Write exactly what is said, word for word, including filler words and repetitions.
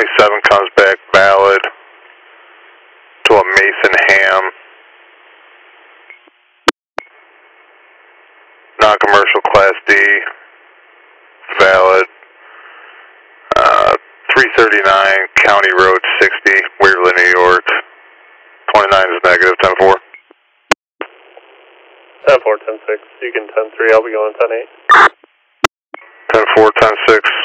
twenty-seven comes back valid to a Mason Ham. Non-commercial Class D, valid. Uh, three thirty-nine County Road sixty, Waverly, New York. twenty-nine is negative, ten four. ten four, ten six, you can ten three, I'll be going ten eight. ten four, ten six.